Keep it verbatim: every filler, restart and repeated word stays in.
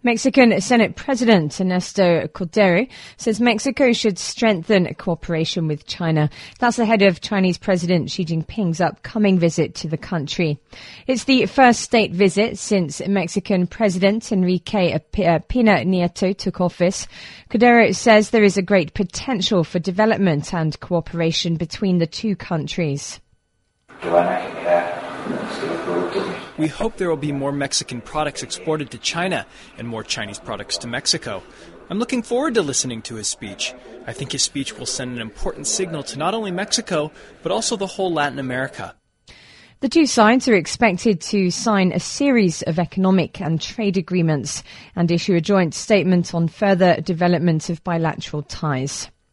Mexican Senate President Ernesto Cordero says Mexico should strengthen cooperation with China. That's ahead of Chinese President Xi Jinping's upcoming visit to the country. It's the first state visit since Mexican President Enrique Pena Nieto took office. Cordero says there is a great potential for development and cooperation between the two countries. We hope there will be more Mexican products exported to China and more Chinese products to Mexico. I'm looking forward to listening to his speech. I think his speech will send an important signal to not only Mexico, but also the whole Latin America. The two sides are expected to sign a series of economic and trade agreements and issue a joint statement on further development of bilateral ties.